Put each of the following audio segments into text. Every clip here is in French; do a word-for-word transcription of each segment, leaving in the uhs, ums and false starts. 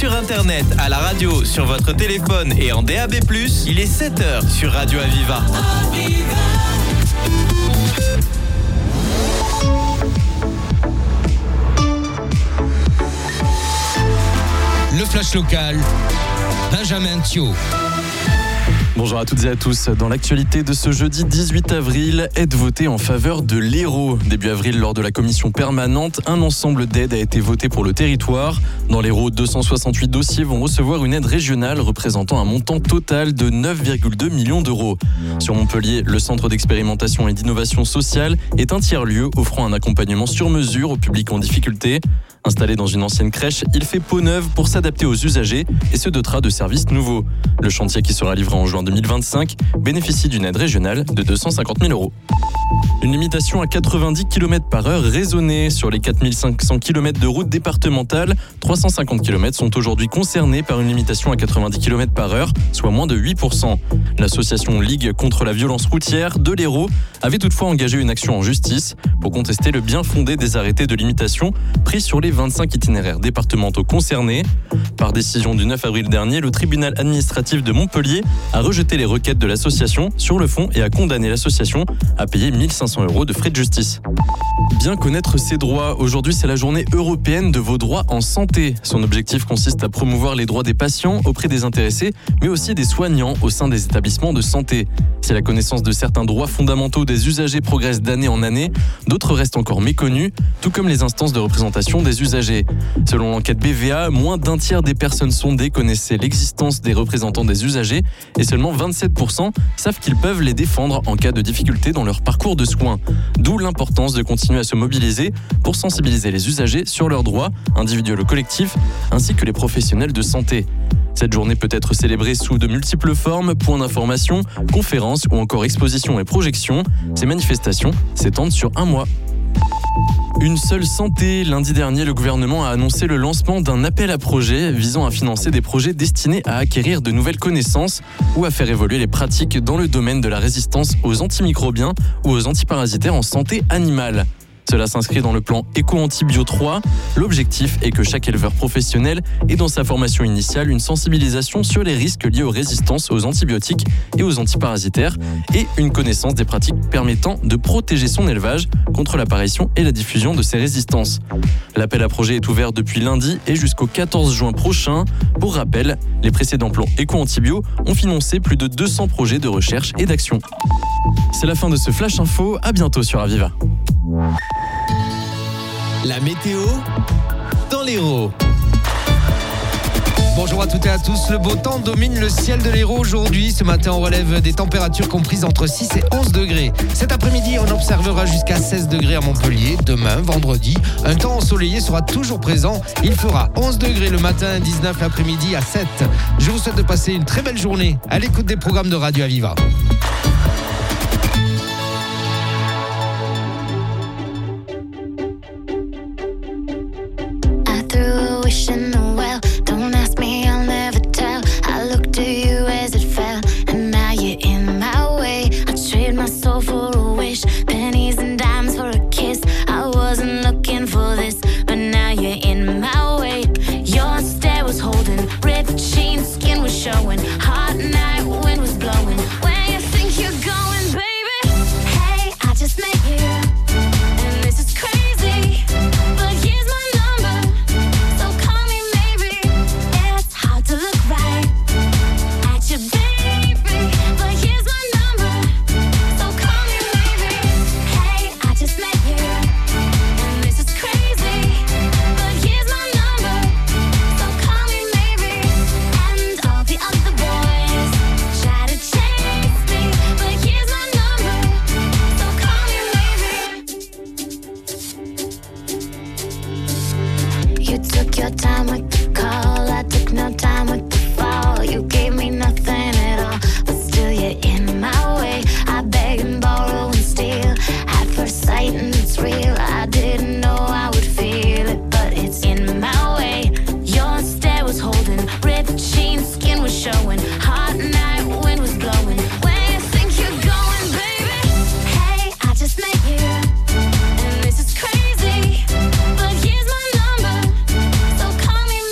sur internet, à la radio, sur votre téléphone et en D A B plus, il est sept heures sur Radio Aviva. Le flash local, Benjamin Thiaud. Bonjour à toutes et à tous. Dans l'actualité de ce jeudi dix-huit avril, aide votée en faveur de l'Hérault. Début avril, lors de la commission permanente, un ensemble d'aides a été voté pour le territoire. Dans l'Hérault, deux cent soixante-huit dossiers vont recevoir une aide régionale représentant un montant total de neuf virgule deux millions d'euros. Sur Montpellier, le centre d'expérimentation et d'innovation sociale est un tiers-lieu offrant un accompagnement sur mesure au public en difficulté. Installé dans une ancienne crèche, il fait peau neuve pour s'adapter aux usagers et se dotera de services nouveaux. Le chantier, qui sera livré en juin deux mille vingt-cinq, bénéficie d'une aide régionale de deux cent cinquante mille euros. Une limitation à quatre-vingt-dix kilomètres par heure raisonnée. Sur les quatre mille cinq cents kilomètres de route départementale, trois cent cinquante kilomètres sont aujourd'hui concernés par une limitation à quatre-vingt-dix kilomètres par heure, soit moins de huit pour cent. L'association Ligue contre la violence routière de l'Hérault avait toutefois engagé une action en justice pour contester le bien fondé des arrêtés de limitation pris sur les vingt-cinq itinéraires départementaux concernés. Par décision du neuf avril dernier, le tribunal administratif de Montpellier a rejeté les requêtes de l'association sur le fond et a condamné l'association à payer mille cinq cents euros de frais de justice. Bien connaître ses droits. Aujourd'hui, c'est la journée européenne de vos droits en santé. Son objectif consiste à promouvoir les droits des patients auprès des intéressés, mais aussi des soignants au sein des établissements de santé. Si la connaissance de certains droits fondamentaux des usagers progresse d'année en année, d'autres restent encore méconnus, tout comme les instances de représentation des usagers. Selon l'enquête B V A, moins d'un tiers des personnes sondées connaissaient l'existence des représentants des usagers et seulement vingt-sept pour cent savent qu'ils peuvent les défendre en cas de difficulté dans leur parcours de soins. D'où l'importance de continuer à se mobiliser pour sensibiliser les usagers sur leurs droits, individuels ou collectifs, ainsi que les professionnels de santé. Cette journée peut être célébrée sous de multiples formes, points d'information, conférences ou encore expositions et projections. Ces manifestations s'étendent sur un mois. Une seule santé. Lundi dernier, le gouvernement a annoncé le lancement d'un appel à projets visant à financer des projets destinés à acquérir de nouvelles connaissances ou à faire évoluer les pratiques dans le domaine de la résistance aux antimicrobiens ou aux antiparasitaires en santé animale. Cela s'inscrit dans le plan Éco-Antibio trois. L'objectif est que chaque éleveur professionnel ait dans sa formation initiale une sensibilisation sur les risques liés aux résistances aux antibiotiques et aux antiparasitaires et une connaissance des pratiques permettant de protéger son élevage contre l'apparition et la diffusion de ces résistances. L'appel à projet est ouvert depuis lundi et jusqu'au quatorze juin prochain. Pour rappel, les précédents plans Éco-Antibio ont financé plus de deux cents projets de recherche et d'action. C'est la fin de ce Flash Info. À bientôt sur Aviva. La météo dans l'Hérault. Bonjour à toutes et à tous. Le beau temps domine le ciel de l'Hérault aujourd'hui. Ce matin, on relève des températures comprises entre six et onze degrés. Cet après-midi, on observera jusqu'à seize degrés à Montpellier. Demain, vendredi, un temps ensoleillé sera toujours présent. Il fera onze degrés le matin, dix-neuf l'après-midi à sept. Je vous souhaite de passer une très belle journée à l'écoute des programmes de Radio Aviva. Showing hot night, wind was blowing. Where you think you're going, baby? Hey, I just met you, and this is crazy. But here's my number, so call me maybe. It's hard to look right at you, baby. But here's my number, so call me maybe. Hey, I just met you, and this is crazy. But here's my number, so call me maybe. And all the other boys try to chase me, but here's my number, so call me maybe. You took your time with the call, I took no time with the fall. You gave me nothing at all, but still you're in my way. I beg and borrow and steal at first sight, and it's real. I didn't know I would feel it, but it's in my way. Your stare was holding, ripped jeans, skin was showing. Hot night, wind was blowing. Where you think you're going, baby? Hey, I just met you, and this is crazy. But here's my number, so call me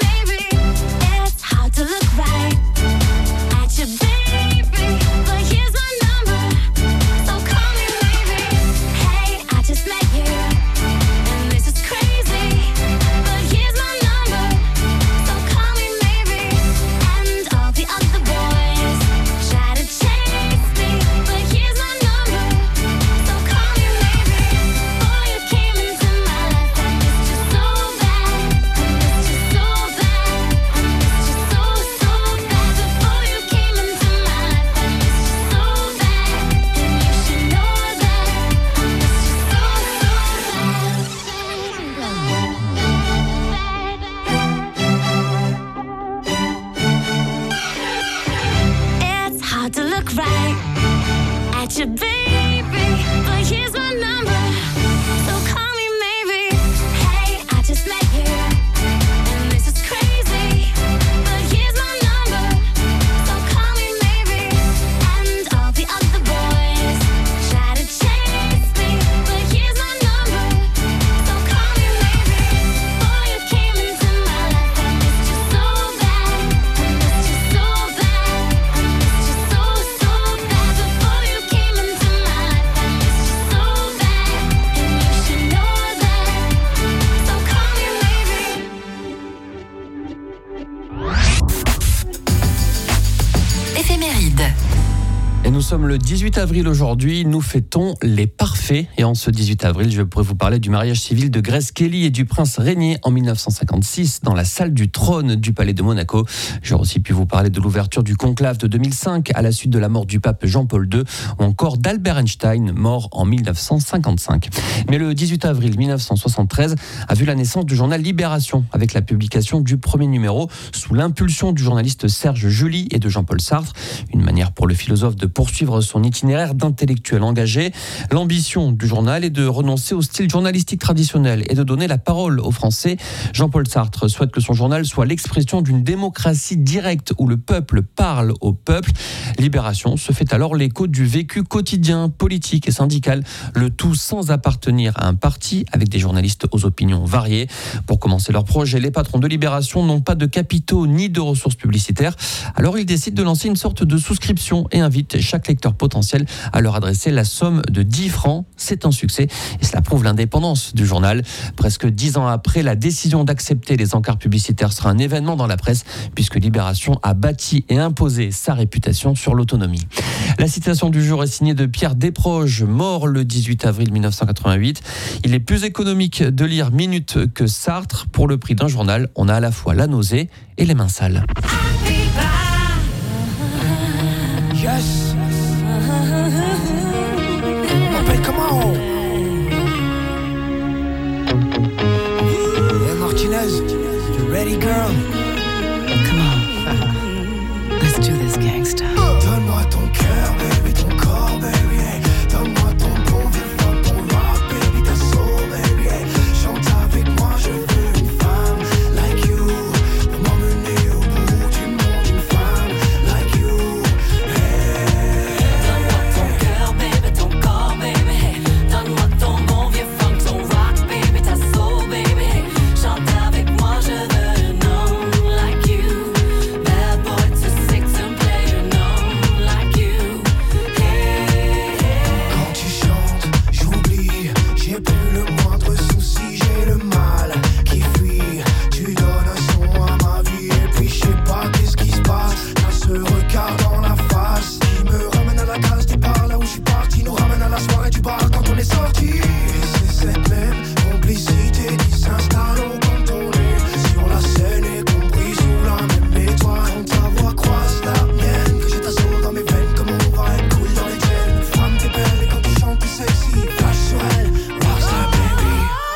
sommes le dix-huit avril aujourd'hui, nous fêtons les parfaits. Et en ce dix-huit avril, je pourrais vous parler du mariage civil de Grace Kelly et du prince Régnier en dix-neuf cent cinquante-six dans la salle du trône du palais de Monaco. J'aurais aussi pu vous parler de l'ouverture du conclave de deux mille cinq à la suite de la mort du pape Jean-Paul deux ou encore d'Albert Einstein, mort en dix-neuf cent cinquante-cinq. Mais le dix-huit avril dix-neuf cent soixante-treize a vu la naissance du journal Libération avec la publication du premier numéro sous l'impulsion du journaliste Serge July et de Jean-Paul Sartre. Une manière pour le philosophe de poursuivre son itinéraire d'intellectuel engagé. L'ambition du journal est de renoncer au style journalistique traditionnel et de donner la parole aux Français. Jean-Paul Sartre souhaite que son journal soit l'expression d'une démocratie directe où le peuple parle au peuple. Libération se fait alors l'écho du vécu quotidien, politique et syndical, le tout sans appartenir à un parti, avec des journalistes aux opinions variées. Pour commencer leur projet, les patrons de Libération n'ont pas de capitaux ni de ressources publicitaires. Alors ils décident de lancer une sorte de souscription et invitent chaque lecteur potentiel à leur adresser la somme de dix francs. C'est un succès et cela prouve l'indépendance du journal. Presque dix ans après, la décision d'accepter les encarts publicitaires sera un événement dans la presse puisque Libération a bâti et imposé sa réputation sur l'autonomie. La citation du jour est signée de Pierre Desproges, mort le dix-huit avril dix-neuf cent quatre-vingt-huit. Il est plus économique de lire Minute que Sartre. Pour le prix d'un journal, on a à la fois la nausée et les mains sales. Yes. M'appelle comment? Hey Martinez, you ready girl? Come on. Let's do this, gangsta. Donne-moi ton cœur, baby, ton corps, baby. Hey. Donne-moi ton bon vivant, ton rock, baby, ta soul, baby. Hey. Chante avec moi, je veux une femme like you. Pour m'emmener au bout du monde, une femme like you. Hey. Donne-moi ton cœur, baby, ton corps, baby. Donne-moi ton bon vieux funk, ton rock, baby, ta soul, baby. Chante avec moi, je veux un homme like you. Bad boy too sick to play an homme like you. Hey, hey. Quand tu chantes, j'oublie, j'ai plus le moindre souci, j'ai le mal qui fuit. Tu donnes un son à ma vie et puis je sais pas qu'est-ce qui se passe. T'as ce regard dans la face qui me ramène à la case départ, là où je suis parti, nous ramène à la soirée du bar quand on est sorti. Et c'est cette même complicité qui s'installe au quand on est sur la scène et compris sous la même étoile. Quand ta voix croise la mienne, que j'ai ta soul dans mes veines, comme on va être cool dans les tiennes. Femme t'es belle et quand tu chantes t'es sexy, flash sur elle, rockstar baby.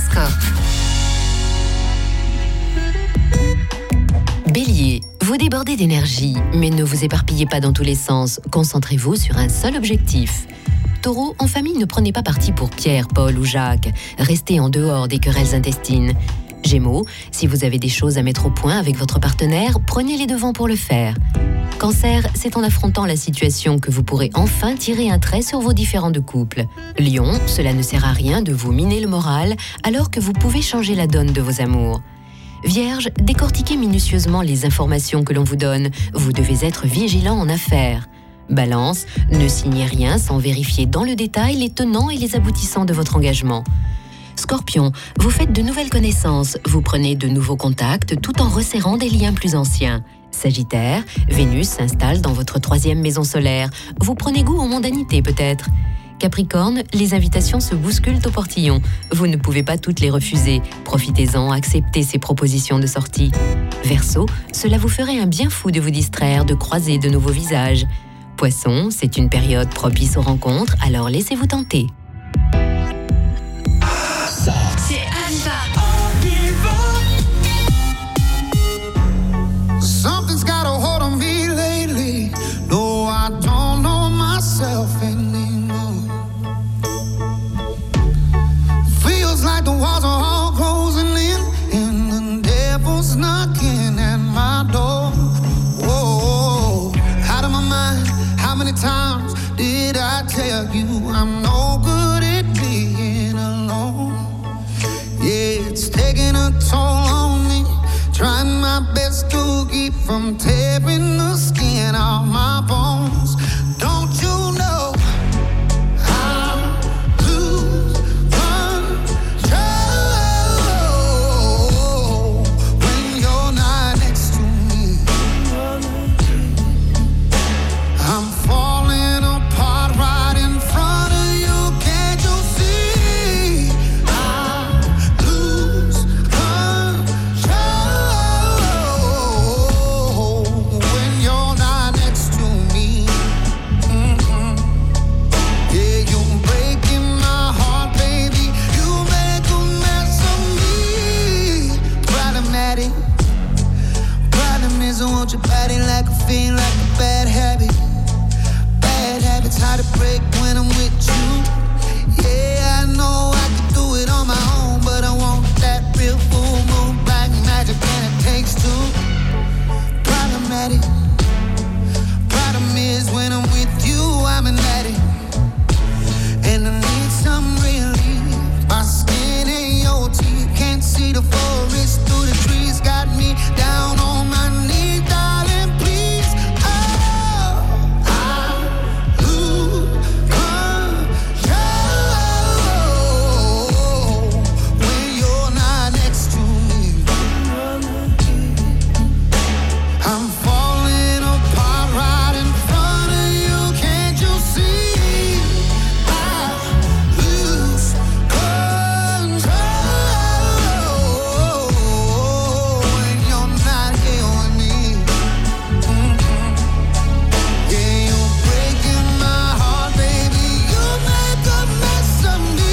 horoscope. Bélier, vous débordez d'énergie, mais ne vous éparpillez pas dans tous les sens. Concentrez-vous sur un seul objectif. Taureau, en famille, ne prenez pas parti pour Pierre, Paul ou Jacques. Restez en dehors des querelles intestines. Gémeaux, si vous avez des choses à mettre au point avec votre partenaire, prenez les devants pour le faire. Cancer, c'est en affrontant la situation que vous pourrez enfin tirer un trait sur vos différends de couple. Lion, cela ne sert à rien de vous miner le moral alors que vous pouvez changer la donne de vos amours. Vierge, décortiquez minutieusement les informations que l'on vous donne. Vous devez être vigilant en affaires. Balance, ne signez rien sans vérifier dans le détail les tenants et les aboutissants de votre engagement. Scorpion, vous faites de nouvelles connaissances, vous prenez de nouveaux contacts tout en resserrant des liens plus anciens. Sagittaire, Vénus s'installe dans votre troisième maison solaire. Vous prenez goût aux mondanités peut-être. Capricorne, les invitations se bousculent au portillon. Vous ne pouvez pas toutes les refuser. Profitez-en, acceptez ces propositions de sortie. Verseau, cela vous ferait un bien fou de vous distraire, de croiser de nouveaux visages. Poisson, c'est une période propice aux rencontres, alors laissez-vous tenter. C'est Aviva. Something's got a hold on me lately. No, I don't know myself anymore. Feels like the walls are all closing in, and the devil's knocking at my door. Whoa, out of my mind. How many times did I tell you I'm no good at being alone? Yeah, it's taking a toll on me. Trying my best to keep from tearing the skin off my bones. Don't you know I lose control when you're not next to me? I'm falling apart right in front of you. Can't you see? I lose control when you're not next to me. Mm-hmm. Yeah, you're breaking my heart, baby. You make a mess of me. Problematic. Problem is I want your body like a fiend, like a bad habit. Bad habits hard to break when I'm with you. Yeah, I know I can do it on my own, but I want that real full moon black magic, and it takes two. Problematic. Problem is when I'm with you, I'm an addict, and I need some relief. My skin ain't your teeth, can't see the forest through the trees. Got me down on my knees, darling, please. Oh, I lose control when you're not next to me. I'm falling apart right in front of you. Can't you see? I lose control when you're not here with me. Mm-hmm. Yeah, you're breaking my heart, baby. You make a mess of me.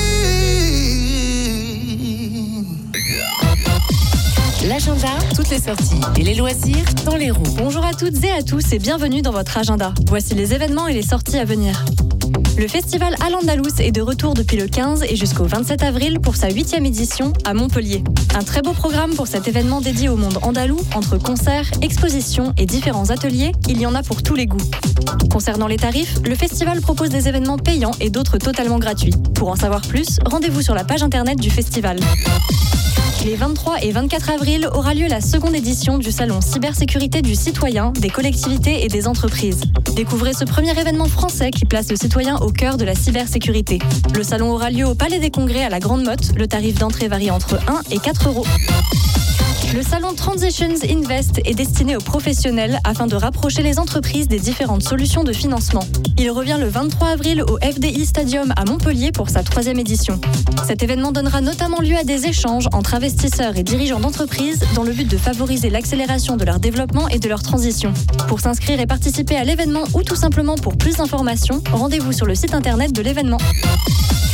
L'agenda, toutes les sorties et les loisirs dans les roues. Bonjour à toutes et à tous et bienvenue dans votre agenda. Voici les événements et les sorties à venir. Le festival Al-Andalus est de retour depuis le quinze et jusqu'au vingt-sept avril pour sa huitième édition à Montpellier. Un très beau programme pour cet événement dédié au monde andalou, entre concerts, expositions et différents ateliers, il y en a pour tous les goûts. Concernant les tarifs, le festival propose des événements payants et d'autres totalement gratuits. Pour en savoir plus, rendez-vous sur la page internet du festival. Les vingt-trois et vingt-quatre avril aura lieu la seconde édition du salon cybersécurité du citoyen, des collectivités et des entreprises. Découvrez ce premier événement français qui place le citoyen au cœur de la cybersécurité. Le salon aura lieu au Palais des Congrès à la Grande Motte. Le tarif d'entrée varie entre un et quatre euros. Le salon Transitions Invest est destiné aux professionnels afin de rapprocher les entreprises des différentes solutions de financement. Il revient le vingt-trois avril au F D I Stadium à Montpellier pour sa troisième édition. Cet événement donnera notamment lieu à des échanges entre investisseurs et dirigeants d'entreprises dans le but de favoriser l'accélération de leur développement et de leur transition. Pour s'inscrire et participer à l'événement ou tout simplement pour plus d'informations, rendez-vous sur le site internet de l'événement.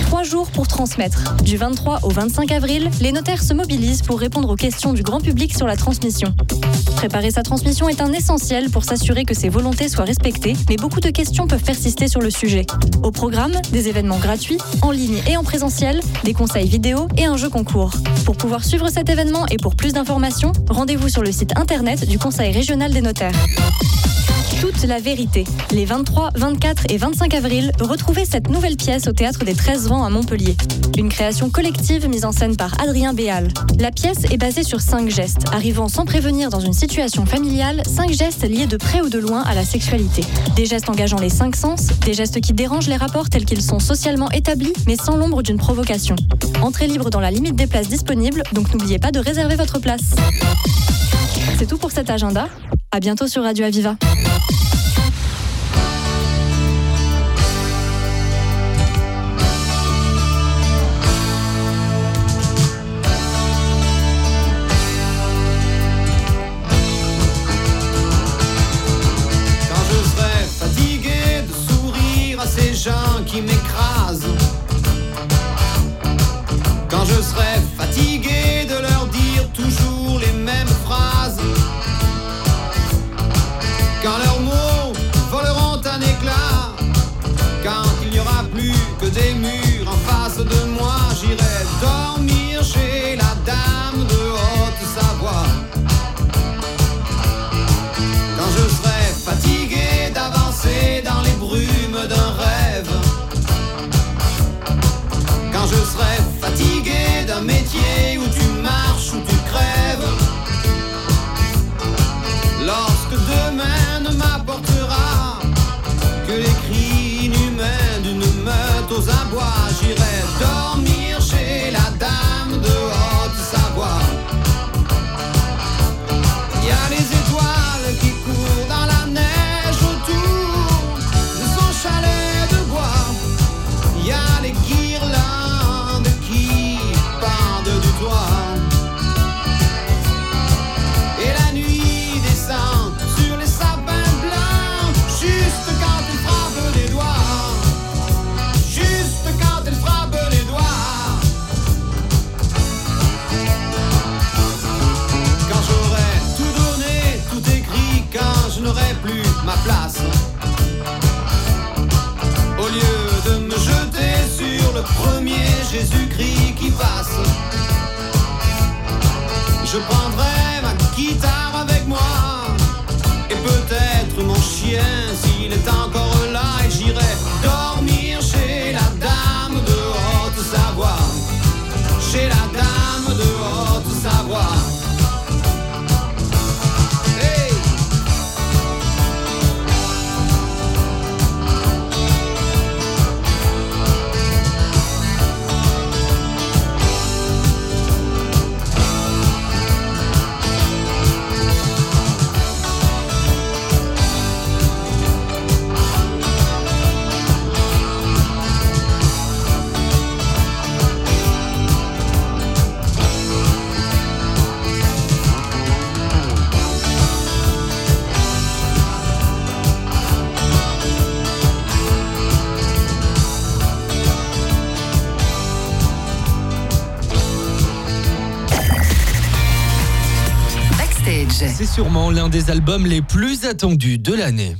Trois jours pour transmettre. Du vingt-trois au vingt-cinq avril, les notaires se mobilisent pour répondre aux questions du grand public sur la transmission. Préparer sa transmission est un essentiel pour s'assurer que ses volontés soient respectées, mais beaucoup de questions peuvent persister sur le sujet. Au programme, des événements gratuits, en ligne et en présentiel, des conseils vidéo et un jeu concours. Pour pouvoir suivre cet événement et pour plus d'informations, rendez-vous sur le site internet du Conseil régional des notaires. Toute la vérité. Les vingt-trois, vingt-quatre et vingt-cinq avril, retrouvez cette nouvelle pièce au Théâtre des treize vents à Montpellier. Une création collective mise en scène par Adrien Béal. La pièce est basée sur cinq gestes, arrivant sans prévenir dans une situation familiale, cinq gestes liés de près ou de loin à la sexualité. Des gestes engageant les cinq sens, des gestes qui dérangent les rapports tels qu'ils sont socialement établis, mais sans l'ombre d'une provocation. Entrée libre dans la limite des places disponibles, donc n'oubliez pas de réserver votre place. C'est tout pour cet agenda. À bientôt sur Radio Aviva. Ces gens qui m'écrasent, quand je serai fatigué de leur dire toujours les mêmes phrases, quand leurs mots voleront un éclat, quand il n'y aura plus que des murs en face de moi, j'irai dormir chez la dame de Haute-Savoie. Quand je serai fatigué d'avancer dans les brumes d'un rêve, quand je serai fatigué d'un métier où tu marches, où tu crèves, lorsque demain ne m'apportera que les cris inhumains d'une meute aux abois, j'irai dormir chez la dame de Haute-Savoie. Il y a les étoiles qui courent dans la neige autour de son chalet de bois. Il y a les guirlandes qui pendent du toit. Et la nuit descend sur les sapins blancs, juste quand elle frappe les doigts. Juste quand elle frappe les doigts. Quand j'aurai tout donné, tout écrit, quand je n'aurai plus ma place, au lieu de me jeter sur le premier Jésus-Christ qui passe, je prendrai ma guitare avec moi et peut-être mon chien s'il est encore là, et j'irai dormir chez la dame de Haute-Savoie. Chez la dame de Haute-Savoie. Hey! C'est sûrement l'un des albums les plus attendus de l'année.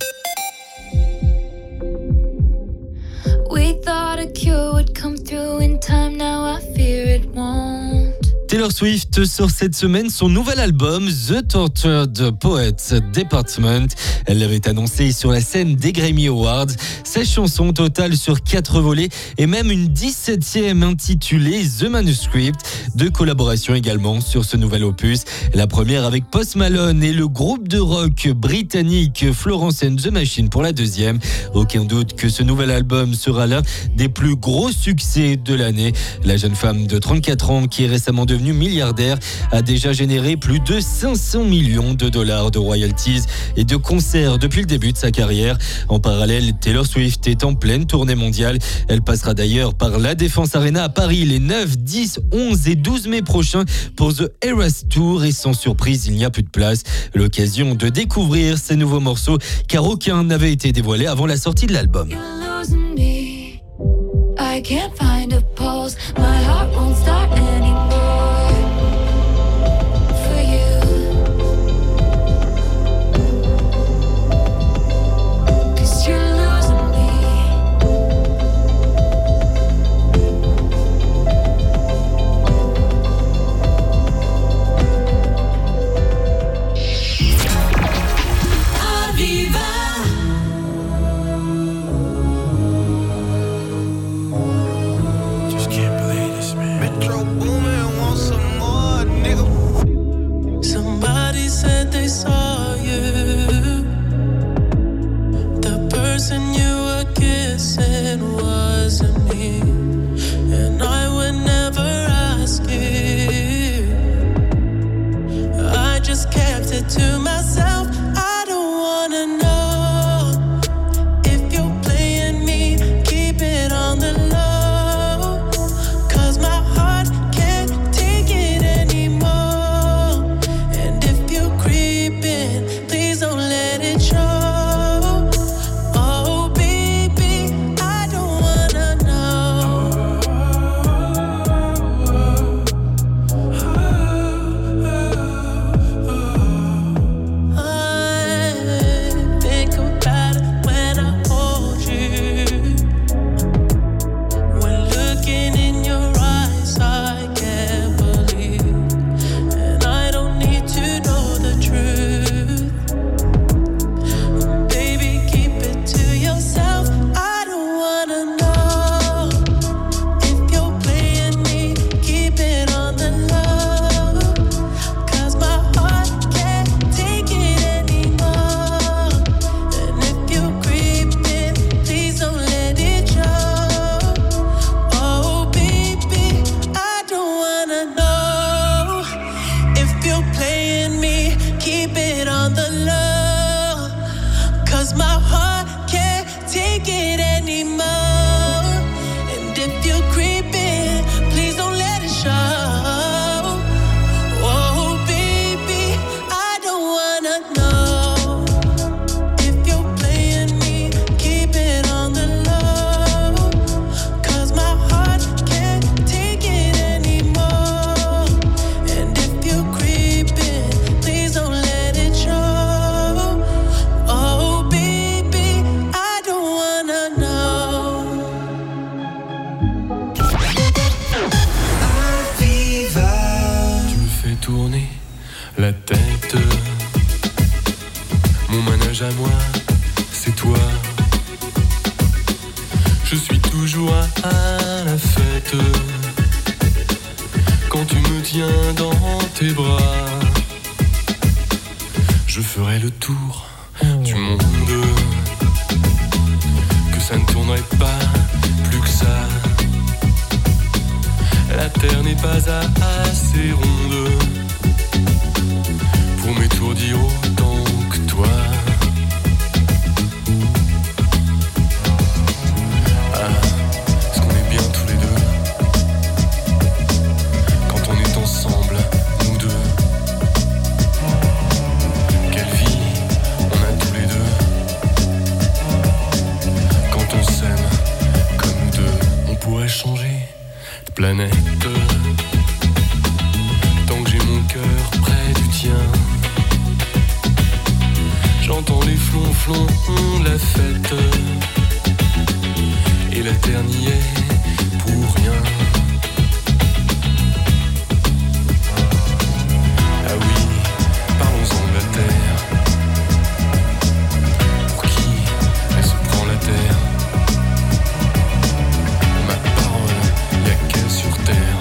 We thought a cure would come through in time, now I fear it won't. Taylor Swift sort cette semaine son nouvel album The Tortured Poets Department. Elle l'avait annoncé sur la scène des Grammy Awards. Sa chanson totale sur quatre volets et même une dix-septième intitulée The Manuscript. Deux collaborations également sur ce nouvel opus. La première avec Post Malone et le groupe de rock britannique Florence and the Machine pour la deuxième. Aucun doute que ce nouvel album sera l'un des plus gros succès de l'année. La jeune femme de trente-quatre ans qui est récemment devenue milliardaire a déjà généré plus de cinq cents millions de dollars de royalties et de concerts depuis le début de sa carrière. En parallèle, Taylor Swift est en pleine tournée mondiale. Elle passera d'ailleurs par la Défense Arena à Paris les neuf, dix, onze et douze mai prochains pour The Eras Tour, et sans surprise, il n'y a plus de place. L'occasion de découvrir ces nouveaux morceaux car aucun n'avait été dévoilé avant la sortie de l'album. I can't find a boom and want some more, nigga. Somebody said they saw you. The person you were kissing wasn't me, and I would never ask you. I just kept it to myself. I don't wanna know if you're playing me. Keep it on the low, 'cause my heart can't take it anymore. And if you're creeping, please don't let it show. Oh baby, I don't wanna know. I think about it when I hold you. When looking in your eyes, I can't believe. And I don't need to know the truth. Baby, keep it to yourself. I don't wanna know if you're playing me. Keep it on the low, 'cause my heart can't take it anymore. And if you're creeping, please don't let it show. Oh baby, I don't wanna know if you're playing me. Keep it on the low, 'cause my heart can't take it anymore. And if you're creeping, please don't let it show. Oh baby, I don't wanna know if you're playing me. Keep it on the low, 'cause my heart can't take it anymore. And if you're creeping, please don't let it show. Oh baby, I don't wanna know. Tu me fais tourner la tête. Mon manège à moi, c'est toi. Je suis toujours à la fête quand tu me tiens dans tes bras. Je ferai le tour du monde, que ça ne tournerait pas plus que ça. La terre n'est pas assez ronde pour m'étourdir autant que toi. Ah, est-ce qu'on est bien tous les deux quand on est ensemble, nous deux? Quelle vie on a tous les deux quand on s'aime comme nous deux. On pourrait changer de planète tant que j'ai mon cœur près du tien. J'entends les flonflons de la fête et la terre n'y est pour rien. Ah oui, parlons-en de la terre. Pour qui elle se prend la terre? Ma parole, y'a qu'elle sur terre.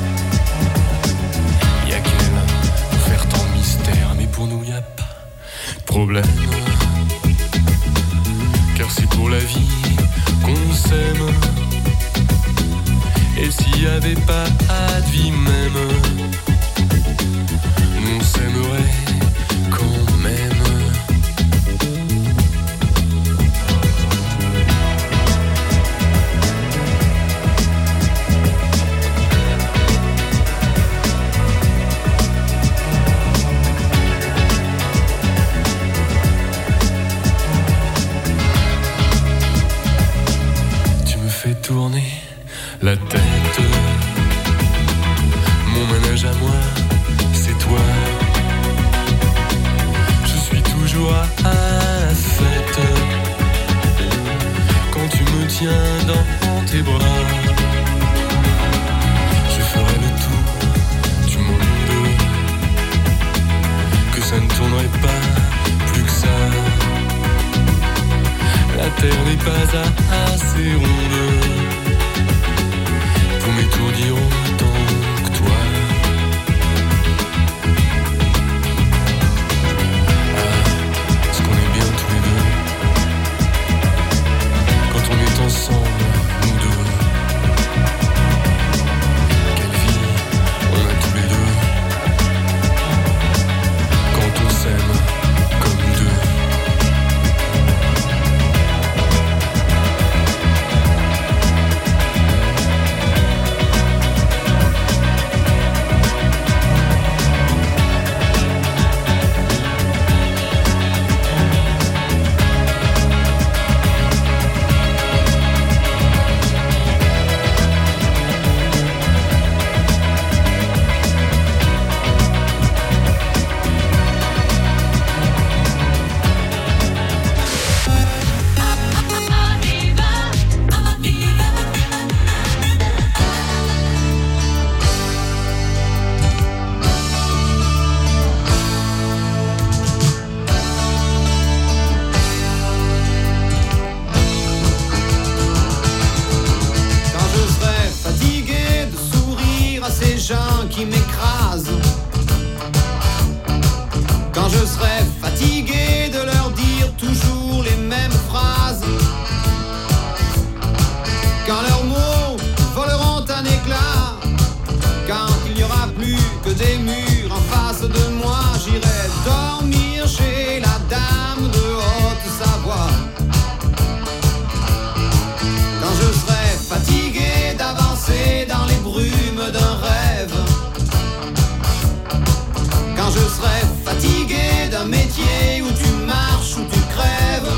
Y'a qu'elle pour faire tant de mystère. Mais pour nous y'a pas de problème, car c'est pour la vie qu'on s'aime. Et s'il y avait pas de vie même, nous on s'aimerait quand même. Tu me fais tourner la tête. Mon manège à moi, c'est toi. Je suis toujours à la fête quand tu me tiens dans tes bras. Je ferai le tour du monde, que ça ne tournerait pas plus que ça. La terre n'est pas assez ronde pour m'étourdir autant gens qui m'écrasent. Quand je serai fatigué de leur dire toujours les mêmes phrases. Quand leurs mots voleront un éclat. Quand il n'y aura plus que des murs en face de moi, j'irai dormir chez la dame de Haute-Savoie. Quand je serai fatigué d'avancer dans les brumes d'un rêve. Quand je serai fatigué d'un métier où tu marches, où tu crèves.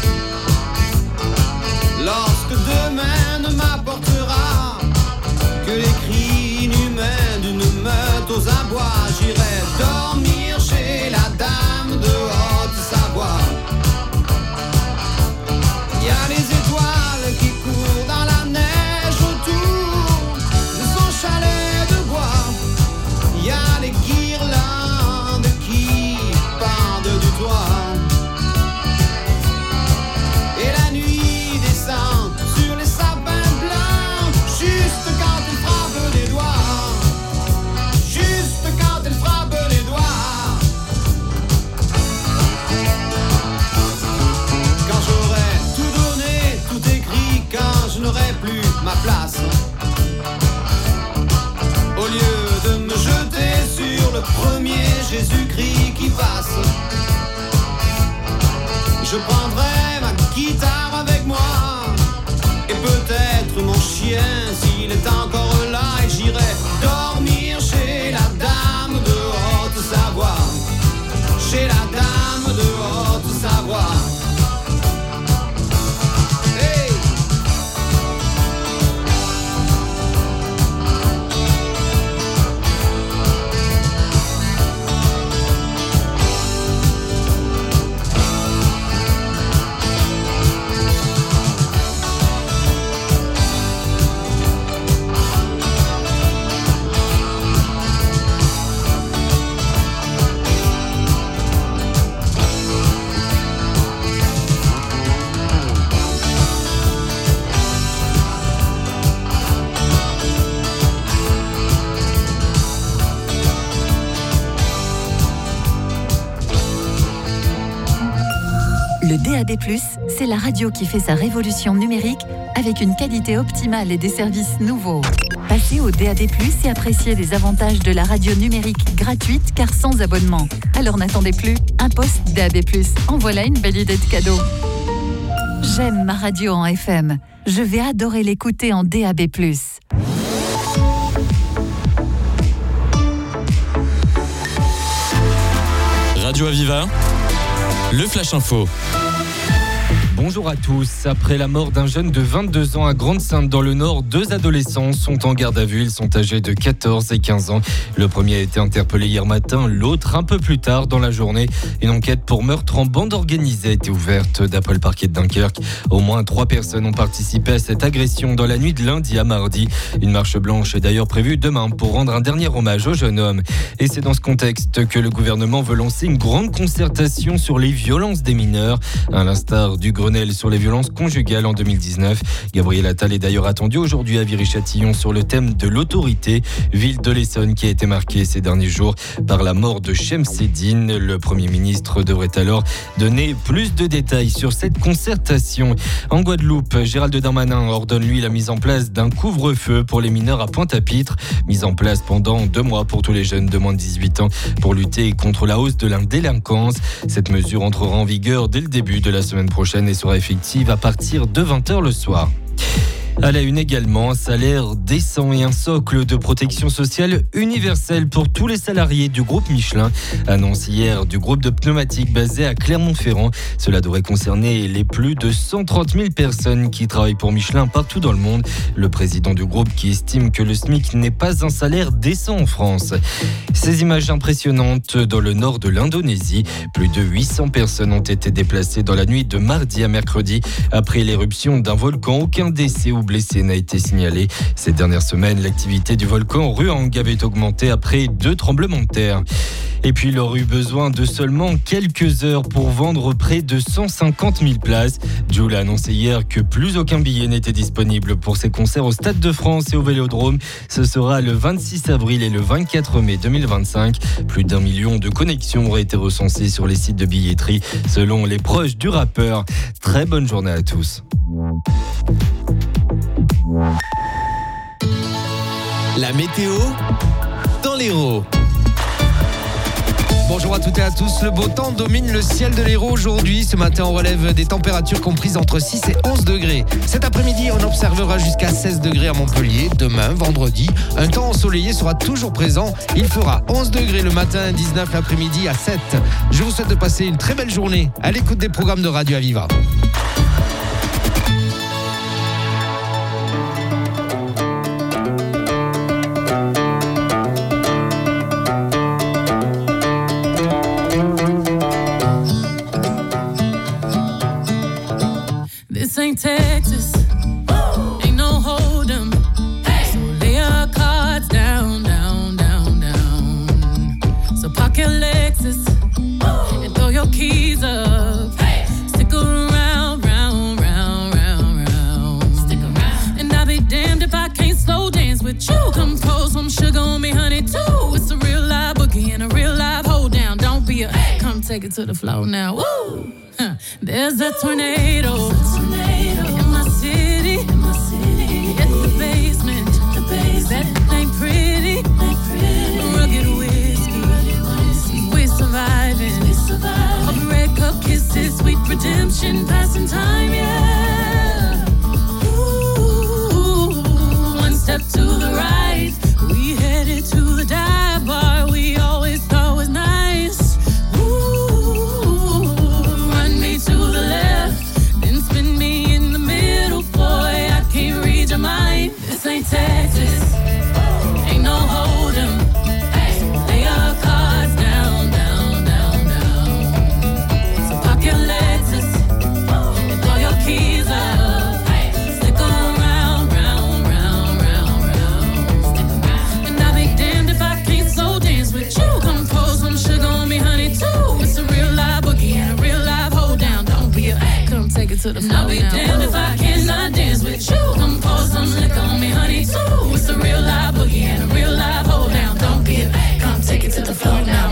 Lorsque demain ne m'apportera que les cris inhumains d'une meute aux abois, j'irai dormir chez la dame de Haute-Savoie. Il y a les étoiles qui courent dans la neige autour de son chalet de bois. Il y a les guirlandes qui pendent du toit. Et la nuit descend sur les sapins blancs, juste quand elle frappe des doigts. Juste quand elle frappe les doigts. Quand j'aurai tout donné, tout écrit, quand je n'aurai plus ma place. Au lieu de me jeter sur le premier Jésus-Christ qui passe, je prendrai ma guitare avec moi. Et peut-être mon chien s'il est encore là. Et j'irai dormir chez la dame de Haute-Savoie. Chez la dame de Haute-Savoie. Hey! Le D A B plus, c'est la radio qui fait sa révolution numérique avec une qualité optimale et des services nouveaux. Passez au D A B plus et appréciez les avantages de la radio numérique gratuite car sans abonnement. Alors n'attendez plus, un poste D A B plus. En voilà une belle idée de cadeau. J'aime ma radio en F M. Je vais adorer l'écouter en D A B plus. Radio Aviva, le Flash Info. Bonjour à tous. Après la mort d'un jeune de vingt-deux ans à Grande-Synthe dans le Nord, deux adolescents sont en garde à vue. Ils sont âgés de quatorze et quinze ans. Le premier a été interpellé hier matin, l'autre un peu plus tard dans la journée. Une enquête pour meurtre en bande organisée a été ouverte d'après le parquet de Dunkerque. Au moins trois personnes ont participé à cette agression dans la nuit de lundi à mardi. Une marche blanche est d'ailleurs prévue demain pour rendre un dernier hommage au jeune homme. Et c'est dans ce contexte que le gouvernement veut lancer une grande concertation sur les violences des mineurs, à l'instar du Grenelle sur les violences conjugales en deux mille dix-neuf. Gabriel Attal est d'ailleurs attendu aujourd'hui à Viry-Châtillon sur le thème de l'autorité, ville de l'Essonne qui a été marquée ces derniers jours par la mort de Chemseddine. Le Premier ministre devrait alors donner plus de détails sur cette concertation. En Guadeloupe, Gérald Darmanin ordonne lui la mise en place d'un couvre-feu pour les mineurs à Pointe-à-Pitre, mise en place pendant deux mois pour tous les jeunes de moins de dix-huit ans pour lutter contre la hausse de la délinquance. Cette mesure entrera en vigueur dès le début de la semaine prochaine et sera effective à partir de vingt heures le soir. À la une également, un salaire décent et un socle de protection sociale universelle pour tous les salariés du groupe Michelin. Annonce hier du groupe de pneumatiques basé à Clermont-Ferrand. Cela devrait concerner les plus de cent trente mille personnes qui travaillent pour Michelin partout dans le monde. Le président du groupe qui estime que le SMIC n'est pas un salaire décent en France. Ces images impressionnantes dans le nord de l'Indonésie. Plus de huit cents personnes ont été déplacées dans la nuit de mardi à mercredi après l'éruption d'un volcan. Aucun décès ou blessé n'a été signalé. Ces dernières semaines, l'activité du volcan Ruang avait augmenté après deux tremblements de terre. Et puis, il aurait eu besoin de seulement quelques heures pour vendre près de cent cinquante mille places. Jul a annoncé hier que plus aucun billet n'était disponible pour ses concerts au Stade de France et au Vélodrome. Ce sera le vingt-six avril et le vingt-quatre mai deux mille vingt-cinq. Plus d'un million de connexions auraient été recensées sur les sites de billetterie, selon les proches du rappeur. Très bonne journée à tous. La météo dans l'Hérault. Bonjour à toutes et à tous. Le beau temps domine le ciel de l'Hérault aujourd'hui. Ce matin, on relève des températures comprises entre six et onze degrés. Cet après-midi, on observera jusqu'à seize degrés à Montpellier. Demain, vendredi, un temps ensoleillé sera toujours présent. Il fera onze degrés le matin, dix-neuf l'après-midi à sept. Je vous souhaite de passer une très belle journée à l'écoute des programmes de Radio Aviva. This ain't Texas, ain't no hold 'em. So lay your cards down, down, down, down. So park your Lexus and throw your keys up. Stick around, round, round, round, round. Stick around. And I'll be damned if I can't slow dance with you. Come pour some sugar on me, honey, too. It's a real live boogie and a real live hold down. Don't be a, come take it to the floor now. Woo! Huh. There's a tornado. In my city, in my city, in the basement, the basement. That ain't pretty, ain't pretty. Rugged whiskey, we're surviving. We surviving. Of red cup kisses, sweet redemption, passing time, yeah. Ooh, one step to the right, we headed to the dive bar we always thought was nice. Ooh, run me to the left, then spin me in the middle, boy, I can't read your mind. This ain't Texas, ain't no hold 'em. Lay your cards down, down, down, down. So park your Lexus and throw your keys up. Stick around, round, round, round, round. And I'll be damned if I can't slow dance with you. Come pour some sugar on me, honey, too. It's a real live boogie and a real live hold down. Don't be a, come take it to the floor. I'll be damned if I cannot dance with you. Come pour some liquor on me, honey, too. It's a real live boogie and a real live hold down. Don't be a, come take it to the floor now.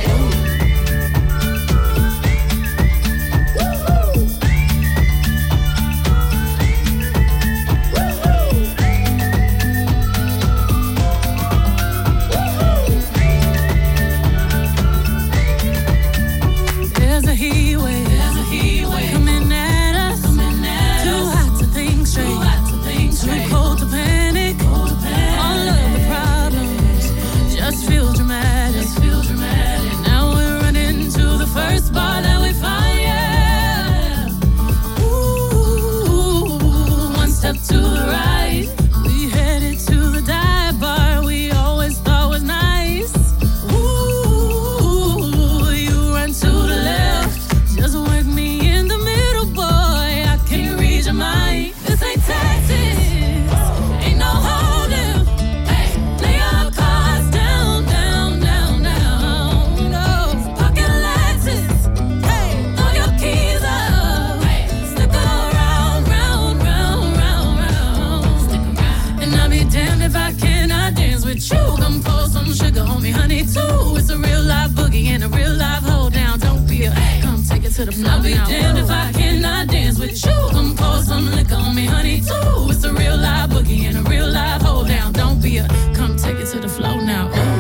There's a heat wave, there's a heat wave coming at us, coming at too us. Hot to think straight, too hot to think straight, too cold to panic, cold to panic. All of the problems just feel dramatic, just feel dramatic. Now we're running to the first bar that we find, yeah. Ooh, one step to the right, we headed to the dive bar we always thought was nice. Ooh, you run to the left, just work me in the middle, boy, I can't read your mind. This ain't Texas, ain't no holding. Lay your cards down, down, down, down. No, park your Lexus, throw your keys up. Stick around, round, round, round, round. And I'll be damned if I cannot dance with you. Come pour some sugar on me, honey, too. It's a real live boogie and a real live hold down. Don't be a, come take it to the floor. I'll be damned if I cannot dance with you. Come pour some liquor on me, honey, too. It's a real live boogie and a real live hold down. Don't be a, come take it to the floor now. Ooh.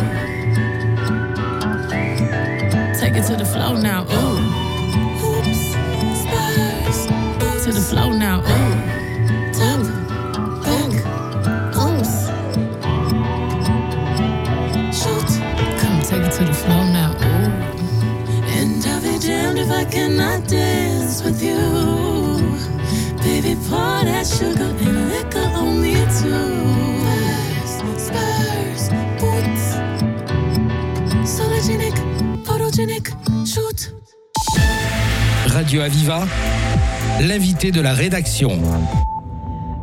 Take it to the floor now. Ooh. Oops. Spurs. To the floor now. Ooh. Top. Back. Oops. Shoot. Come take it to the floor now. Ooh. And I'll be damned if I cannot dance with you. Baby, pour that sugar and liquor on me too. Spurs, spurs, boots. Sologenic, photogenic, shoot. Radio Aviva, l'invité de la rédaction.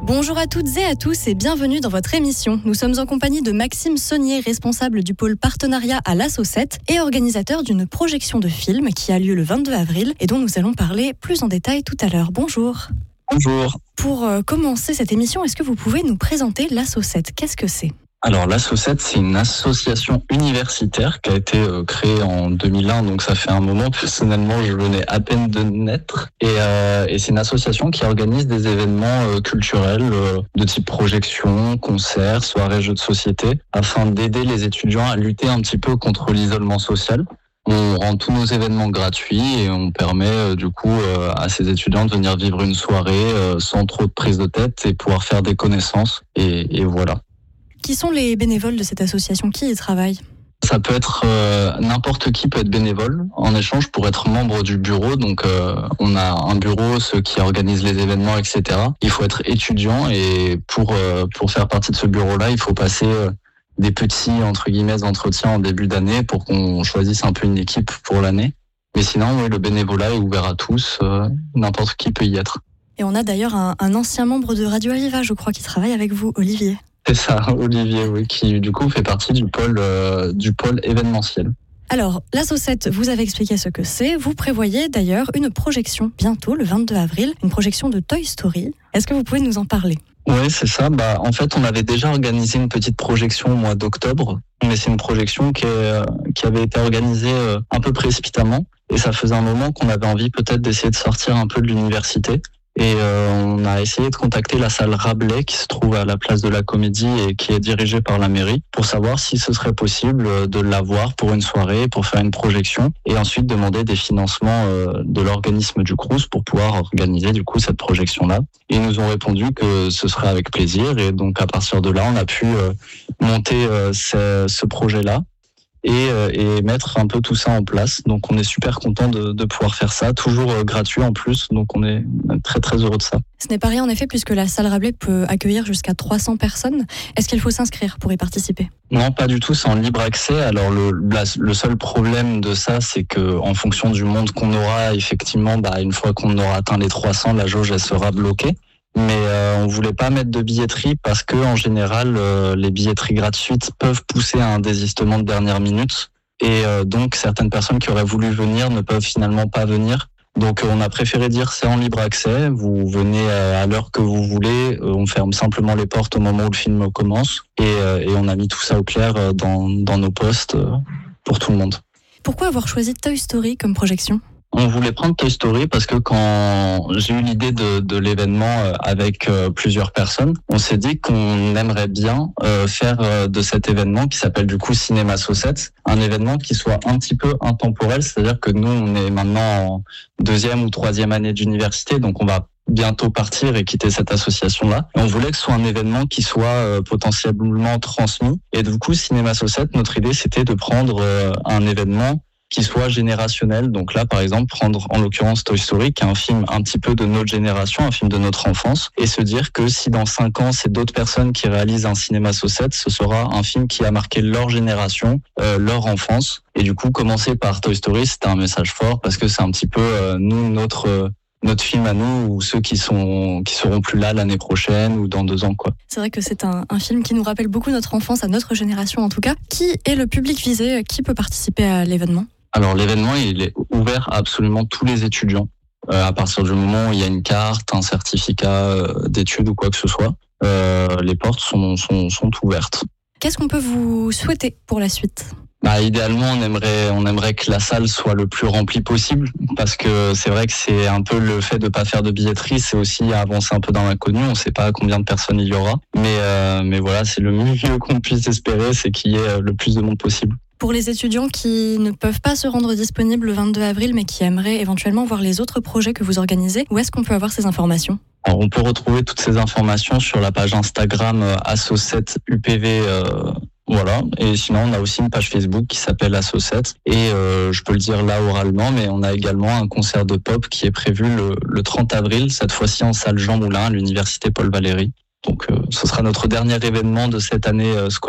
Bonjour à toutes et à tous et bienvenue dans votre émission. Nous sommes en compagnie de Maxime Saunier, responsable du pôle partenariat à l'A S O sept et organisateur d'une projection de film qui a lieu le vingt-deux avril et dont nous allons parler plus en détail tout à l'heure. Bonjour. Bonjour. Pour euh, commencer cette émission, est-ce que vous pouvez nous présenter l'A S O sept ? Qu'est-ce que c'est ? Alors l'A S O sept, c'est une association universitaire qui a été euh, créée en deux mille un, donc ça fait un moment. Personnellement, je venais à peine de naître. Et, euh, et c'est une association qui organise des événements euh, culturels euh, de type projection, concerts, soirées, jeux de société, afin d'aider les étudiants à lutter un petit peu contre l'isolement social. On rend tous nos événements gratuits et on permet euh, du coup euh, à ces étudiants de venir vivre une soirée euh, sans trop de prise de tête et pouvoir faire des connaissances. Et, et voilà. Qui sont les bénévoles de cette association ? Qui y travaille ? Ça peut être euh, n'importe qui peut être bénévole en échange pour être membre du bureau. Donc euh, on a un bureau, ceux qui organisent les événements, et cetera. Il faut être étudiant et pour euh, pour faire partie de ce bureau-là, il faut passer euh, des petits entre guillemets entretiens en début d'année pour qu'on choisisse un peu une équipe pour l'année. Mais sinon, oui, le bénévolat est ouvert à tous. Euh, n'importe qui peut y être. Et on a d'ailleurs un, un ancien membre de Radio Aviva, je crois, qui travaille avec vous, Olivier. C'est ça, Olivier, oui, qui du coup fait partie du pôle euh, du pôle événementiel. Alors, l'A S O sept, vous avez expliqué ce que c'est. Vous prévoyez d'ailleurs une projection bientôt, le vingt-deux avril, une projection de Toy Story. Est-ce que vous pouvez nous en parler ? Oui, c'est ça. Bah, en fait, on avait déjà organisé une petite projection au mois d'octobre, mais c'est une projection qui, est, qui avait été organisée un peu précipitamment. Et ça faisait un moment qu'on avait envie peut-être d'essayer de sortir un peu de l'université. Et euh, on a essayé de contacter la salle Rabelais qui se trouve à la place de la Comédie et qui est dirigée par la mairie pour savoir si ce serait possible de l'avoir pour une soirée, pour faire une projection et ensuite demander des financements euh, de l'organisme du Crous pour pouvoir organiser du coup cette projection-là. Et ils nous ont répondu que ce serait avec plaisir et donc à partir de là on a pu euh, monter euh, ce, ce projet-là. Et, et mettre un peu tout ça en place. Donc on est super content de, de pouvoir faire ça, toujours euh, gratuit en plus, donc on est très très heureux de ça. Ce n'est pas rien en effet puisque la salle Rabelais peut accueillir jusqu'à trois cents personnes. Est-ce qu'il faut s'inscrire pour y participer ? Non, pas du tout, c'est en libre accès. Alors le, la, le seul problème de ça, c'est que en fonction du monde qu'on aura, effectivement, bah, une fois qu'on aura atteint les trois cents, la jauge elle sera bloquée. Mais euh, on voulait pas mettre de billetterie parce que en général euh, les billetteries gratuites peuvent pousser à un désistement de dernière minute et euh, donc certaines personnes qui auraient voulu venir ne peuvent finalement pas venir. Donc euh, on a préféré dire c'est en libre accès, vous venez à l'heure que vous voulez, euh, on ferme simplement les portes au moment où le film commence et, euh, et on a mis tout ça au clair dans, dans nos postes euh, pour tout le monde. Pourquoi avoir choisi Toy Story comme projection ? On voulait prendre Toy Story parce que quand j'ai eu l'idée de, de l'événement avec plusieurs personnes, on s'est dit qu'on aimerait bien faire de cet événement qui s'appelle du coup Cinéma S O sept, un événement qui soit un petit peu intemporel, c'est-à-dire que nous on est maintenant en deuxième ou troisième année d'université, donc on va bientôt partir et quitter cette association-là. Et on voulait que ce soit un événement qui soit euh, potentiellement transmis. Et du coup, Cinéma S O sept, notre idée c'était de prendre euh, un événement qui soit générationnel. Donc là, par exemple, prendre en l'occurrence Toy Story, qui est un film un petit peu de notre génération, un film de notre enfance, et se dire que si dans cinq ans, c'est d'autres personnes qui réalisent un cinéma S O sept, ce sera un film qui a marqué leur génération, euh, leur enfance. Et du coup, commencer par Toy Story, c'était un message fort parce que c'est un petit peu euh, nous, notre... Euh, notre film à nous ou ceux qui sont qui seront plus là l'année prochaine ou dans deux ans quoi. C'est vrai que c'est un, un film qui nous rappelle beaucoup notre enfance, à notre génération en tout cas. Qui est le public visé ? Qui peut participer à l'événement ? Alors l'événement il est ouvert à absolument tous les étudiants euh, à partir du moment où il y a une carte, un certificat euh, d'études ou quoi que ce soit. Euh, les portes sont, sont sont ouvertes. Qu'est-ce qu'on peut vous souhaiter pour la suite ? Bah, idéalement, on aimerait, on aimerait que la salle soit le plus remplie possible, parce que c'est vrai que c'est un peu le fait de pas faire de billetterie, c'est aussi avancer un peu dans l'inconnu. On sait pas combien de personnes il y aura, mais euh, mais voilà, c'est le mieux qu'on puisse espérer, c'est qu'il y ait le plus de monde possible. Pour les étudiants qui ne peuvent pas se rendre disponibles le vingt-deux avril, mais qui aimeraient éventuellement voir les autres projets que vous organisez, où est-ce qu'on peut avoir ces informations ? Alors, on peut retrouver toutes ces informations sur la page Instagram euh, A S O sept U P V. Euh, Voilà, et sinon on a aussi une page Facebook qui s'appelle A S O sept et euh, je peux le dire là oralement, mais on a également un concert de pop qui est prévu le, le trente avril, cette fois-ci en salle Jean Moulin à l'université Paul Valéry. Donc euh, ce sera notre dernier événement de cette année euh, scolaire.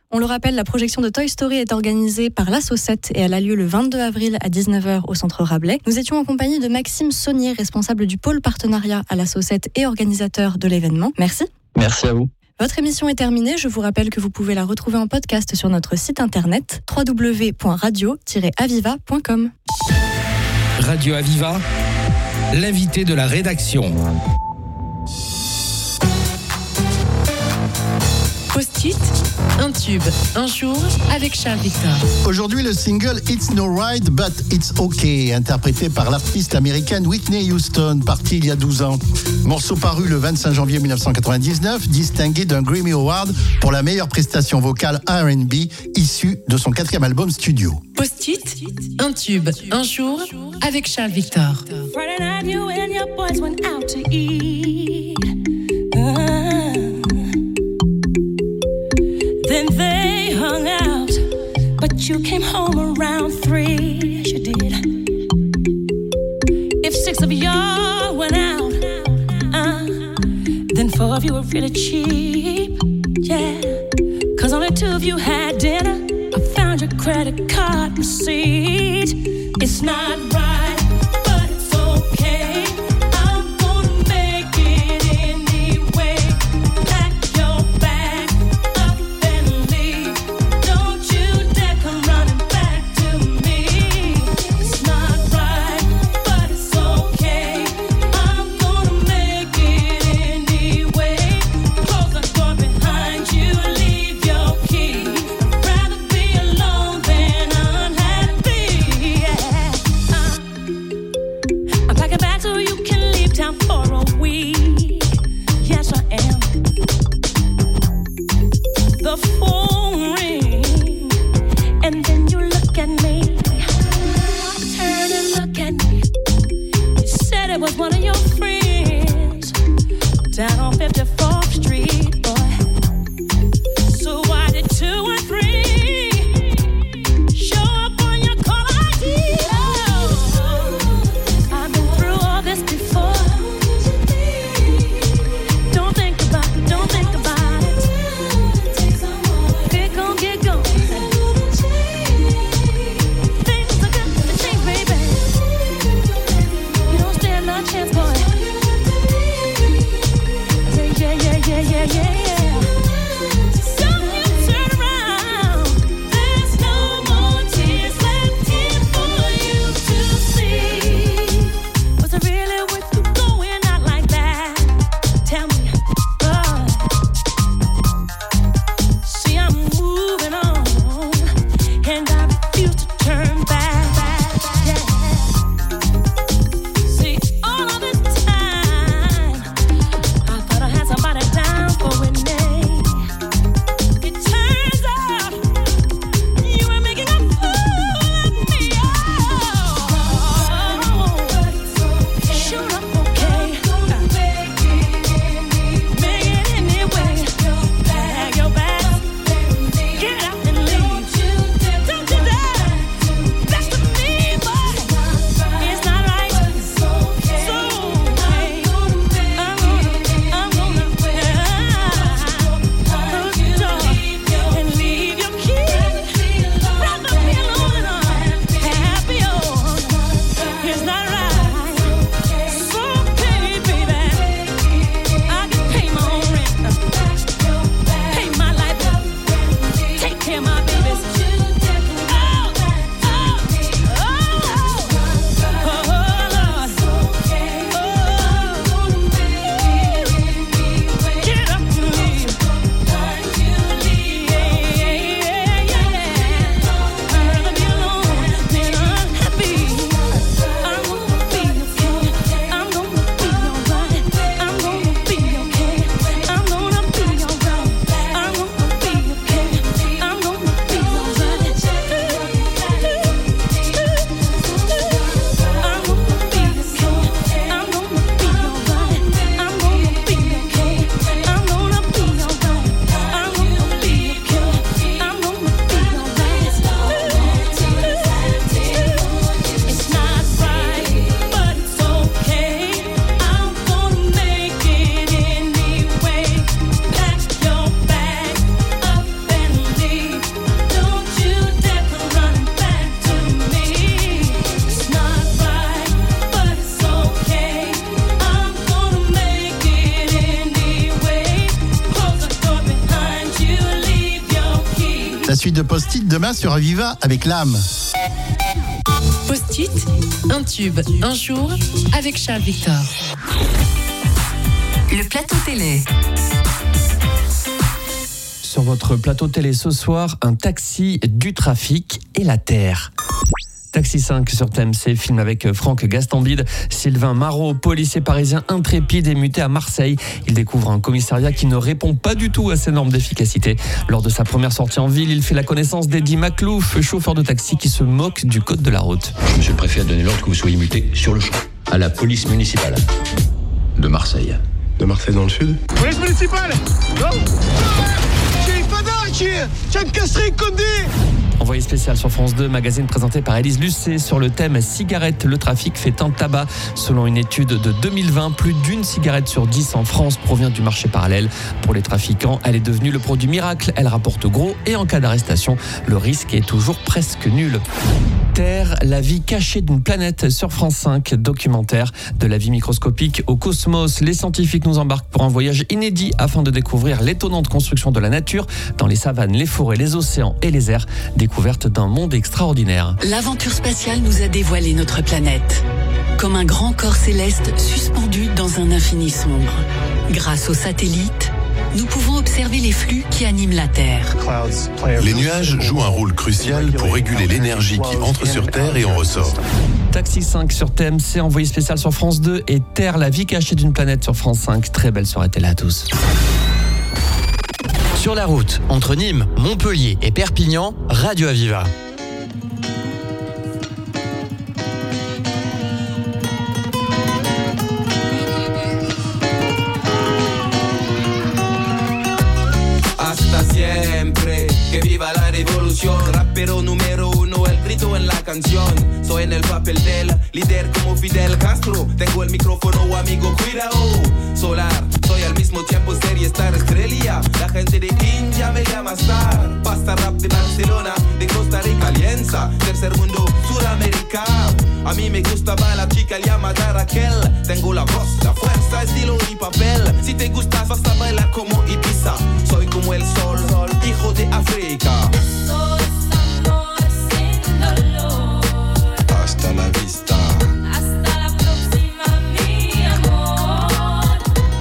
On le rappelle, la projection de Toy Story est organisée par la Saucette et elle a lieu le vingt-deux avril à dix-neuf heures au Centre Rabelais. Nous étions en compagnie de Maxime Saunier, responsable du pôle partenariat à la Saucette et organisateur de l'événement. Merci. Merci à vous. Votre émission est terminée. Je vous rappelle que vous pouvez la retrouver en podcast sur notre site internet w w w point radio tiret aviva point com. Radio Aviva, l'invité de la rédaction. Post-it, un tube, un jour avec Charles Victor. Aujourd'hui, le single It's No Right But It's Okay, interprété par l'artiste américaine Whitney Houston, partie il y a douze ans. Morceau paru le vingt-cinq janvier mille neuf cent quatre-vingt-dix-neuf, distingué d'un Grammy Award pour la meilleure prestation vocale R and B issue de son quatrième album studio. Post-it, un tube, un jour avec Charles Victor. Friday night, you and your boys went out to eat. Uh, then they hung out, but you came home around three. Yes, you did. If six of y'all went out, uh, then four of you were really cheap. Yeah, cause only two of you had dinner. I found your credit card receipt. It's not right, but it's okay. I'm gonna make it anyway. Pack your bag up and leave. Don't you dare come running back to me. It's not right, but it's okay. I'm gonna make it anyway. Close the door behind you and leave your key. I'd rather be alone than unhappy. Yeah. Uh, I'm packing back so you suite de Post-it demain sur Aviva avec l'âme. Post-it, un tube, un jour, avec Charles Victor. Le plateau télé. Sur votre plateau télé ce soir, un taxi, du trafic et la terre. Taxi cinq sur T M C, film avec Franck Gastambide. Sylvain Marot, policier parisien intrépide et muté à Marseille. Il découvre un commissariat qui ne répond pas du tout à ses normes d'efficacité. Lors de sa première sortie en ville, il fait la connaissance d'Eddie Maclouf, chauffeur de taxi qui se moque du code de la route. Monsieur le préfet a donné l'ordre que vous soyez muté sur le champ à la police municipale de Marseille. De Marseille dans le sud? Police municipale! Non! J'ai pas d'âge! J'ai un castré condé! Envoyé spécial sur France deux, magazine présenté par Élise Lucet sur le thème cigarette, le trafic fait un tabac. Selon une étude de deux mille vingt, plus d'une cigarette sur dix en France provient du marché parallèle. Pour les trafiquants, elle est devenue le produit miracle. Elle rapporte gros et en cas d'arrestation, le risque est toujours presque nul. Terre, la vie cachée d'une planète sur France cinq, documentaire de la vie microscopique au cosmos. Les scientifiques nous embarquent pour un voyage inédit afin de découvrir l'étonnante construction de la nature dans les savanes, les forêts, les océans et les airs. Découverte d'un monde extraordinaire. L'aventure spatiale nous a dévoilé notre planète, comme un grand corps céleste suspendu dans un infini sombre. Grâce aux satellites, nous pouvons observer les flux qui animent la Terre. Les nuages jouent un rôle crucial pour réguler l'énergie qui entre sur Terre et en ressort. Taxi cinq sur T M C, envoyé spécial sur France deux et Terre, la vie cachée d'une planète sur France cinq. Très belle soirée télé à tous. Sur la route, entre Nîmes, Montpellier et Perpignan, Radio Aviva. Hasta siempre, que viva la revolución. Rapero número uno, el grito en la canción. Soy en el papel del líder como Fidel Castro. Tengo el micrófono, amigo, cuidado. Solar, soy al mismo tiempo serie Star Estrella. La gente de India me llama Star. Pasta rap de Barcelona, de Costa Rica, Alianza. Tercer mundo, Suramérica. A mí me gustaba la chica llamada Raquel. Tengo la voz, la fuerza, estilo y papel. Si te gustas vas a bailar como Ibiza. Soy como el sol, hijo de África. Hasta la vista. Hasta la próxima, mi amor.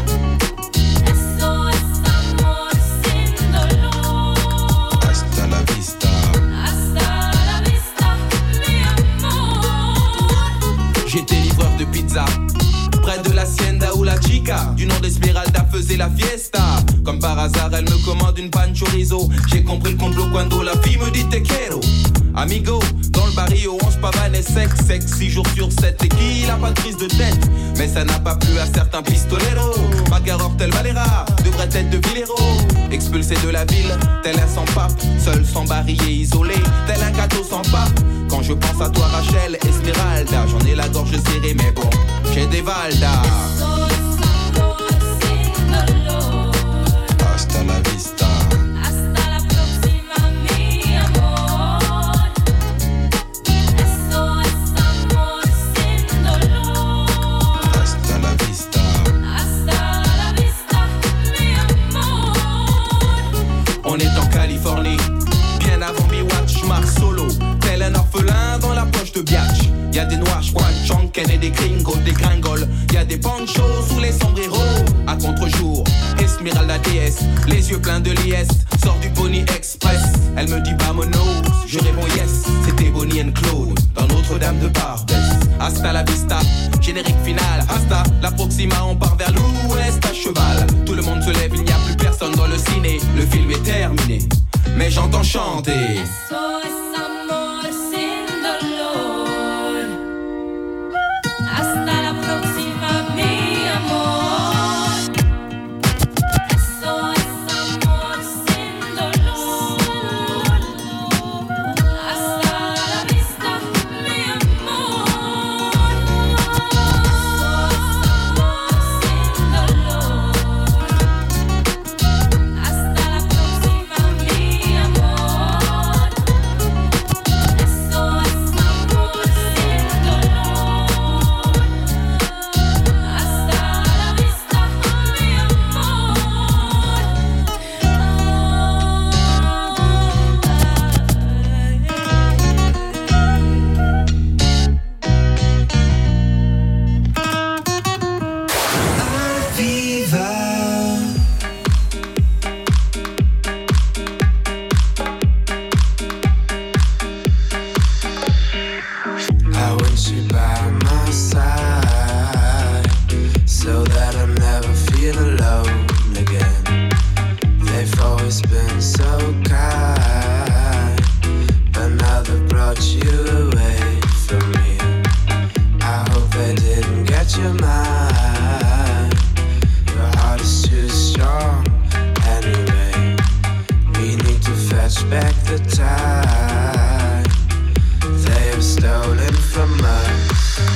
Eso es amor sin dolor. Hasta la vista. Hasta la vista, mi amor. J'étais livreur de pizza près de l'hacienda où la chica du nom d'Esmeralda faisait la fiesta. Comme par hasard, elle me commande une pan chorizo. J'ai compris le complot quand la fille me dit te quiero. Amigo, dans le barrio, on se pavane et sec, sec, six jours sur sept. Et qui n'a pas de prise de tête? Mais ça n'a pas plu à certains pistoleros. Macarov tel Valera, devrait être de Villero. Expulsé de la ville, tel un sans pape. Seul, sans barillet, isolé, tel un gâteau sans pape. Quand je pense à toi Rachel, Esmeralda, j'en ai la gorge serrée mais bon, j'ai des Valda. Hasta la vista. Hasta la próxima, mi amor. Eso es amor sin dolor. Hasta la vista. Hasta la vista, mi amor. On est en Californie, bien avant Biwatch, marche solo, tel un orphelin dans la poche de Biatch. Y'a des noirs, Juan, Chonken et des gringos, des gringoles. Y'a des ponchos sous les sombreros. À contre-jour, Esmeralda D S, les yeux pleins de liesse, sort du Pony Express. Elle me dit vamonos, je réponds yes. C'était Bonnie and Claude, dans Notre-Dame de Barbès. Hasta la vista, générique final. Hasta la proxima, on part vers l'ouest à cheval. Tout le monde se lève, il n'y a plus personne dans le ciné. Le film est terminé, mais j'entends chanter. Eso es amor sin dolor. Hasta la próxima, mi amor. Eso es amor sin dolor. Hasta la vista, mi amor. Sin dolor. Hasta la próxima, mi amor. brought you away from me. I hope they didn't get your mind. Your heart is too strong anyway. We need to fetch back the time they have stolen from us.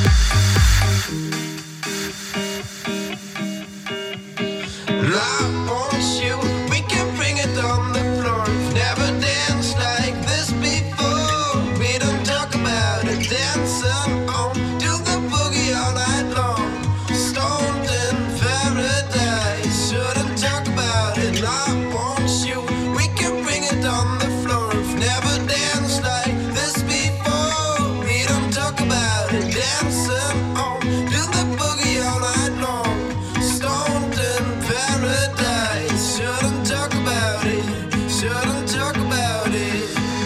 And I want you, we can bring it on the floor. We've never danced like this before. We don't talk about it, dancing on, do the boogie all night long. Stoned in paradise, shouldn't talk about it. And I want you, we can bring it on the floor. We've never danced like this before. We don't talk about it, dancing on, do the boogie all night long. Stoned in paradise, shouldn't talk about it, shouldn't talk about it.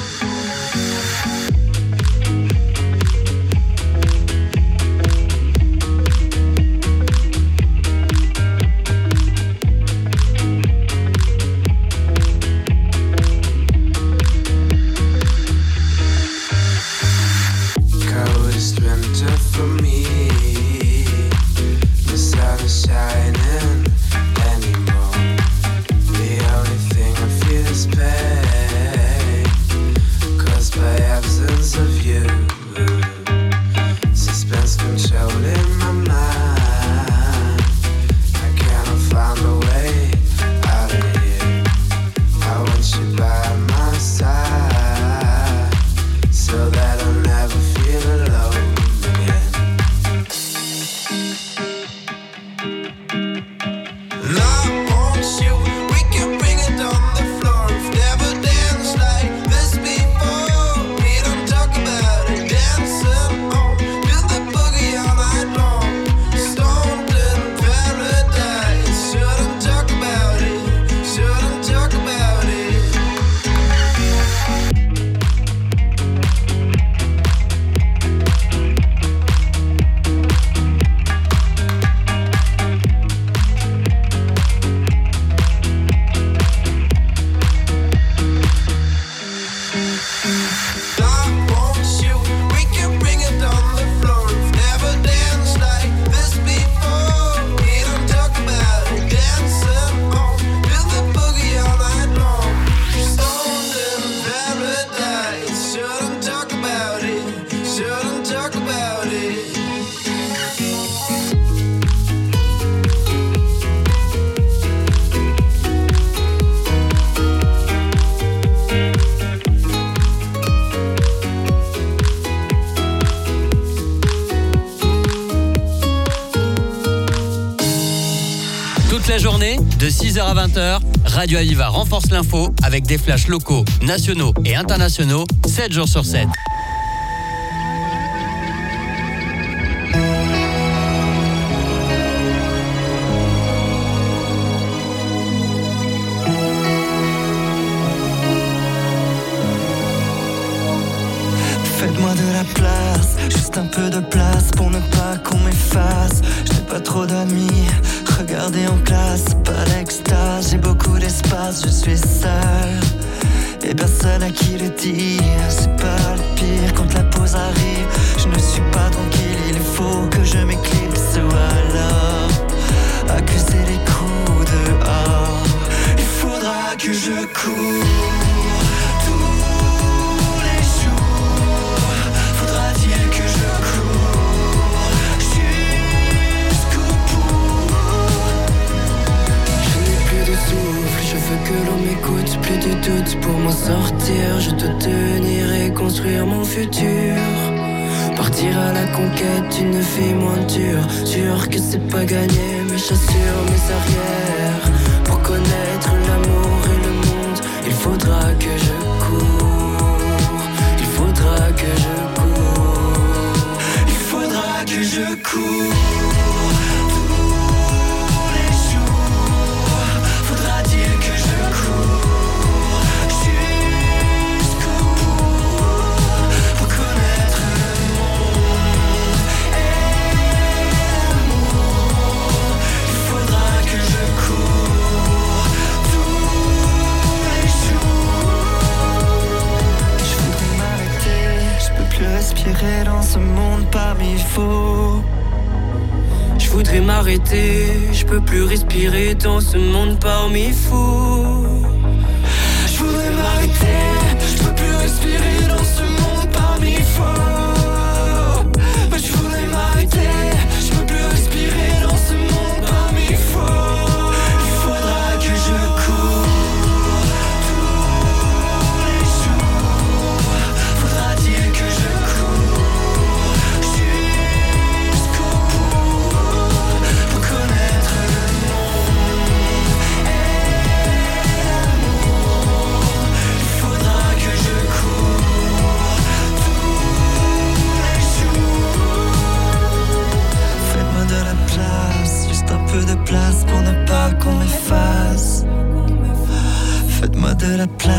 Coldest winter for me. The sun is shining anymore. The only thing I feel is pain, caused by absence of you. Suspense controlling my mind. I cannot find a way out of here. I want you by my side, so that I'll never feel alone again. And I want you, we can bring it on the floor. We've never danced like this before. We don't talk about it, dancing on, do the boogie all night long. Stoned in paradise, shouldn't talk about it, shouldn't talk about it. I want you, we can bring it on the floor. We've never danced like this before. We don't talk about it, dancing on, do the boogie all night long. Stoned in paradise, shouldn't talk about it, shouldn't talk about it. Toute la journée, de six heures à vingt heures, Radio Aviva renforce l'info avec des flashs locaux, nationaux et internationaux, sept jours sur sept. Faites-moi de la place, juste un peu de place pour ne pas qu'on m'efface. Je n'ai pas trop d'amis, regardez en classe, pas d'extase. J'ai beaucoup d'espace, je suis seul et personne à qui le dire. C'est pas le pire quand la pause arrive. Je ne suis pas tranquille, il faut que je m'éclipse ou alors accuser les coups dehors. Il faudra que je cours. Je veux que l'on m'écoute, plus de doute pour m'en sortir. Je dois tenir et construire mon futur. Partir à la conquête d'une vie moins dure. Sûr que c'est pas gagné, mais j'assure mes arrières. Pour connaître l'amour et le monde, il faudra que je cours. Il faudra que je cours. Il faudra que je cours. Tous les jours plus respirer dans ce monde parmi faux. Je voudrais m'arrêter, je peux plus respirer dans ce monde parmi fous. Je voudrais m'arrêter, je peux plus respirer dans ce monde parmi faux. Mais je voudrais m'arrêter, je peux plus respirer dans ce monde parmi faux. Il faudra que je cours tous les jours. Faudra-t-il que je cours jusqu'au bout pour connaître le monde et l'amour. Il faudra que je cours tous les jours. Faites-moi de la place, juste un peu de place pour ne pas qu'on m'efface. Faites-moi de la place.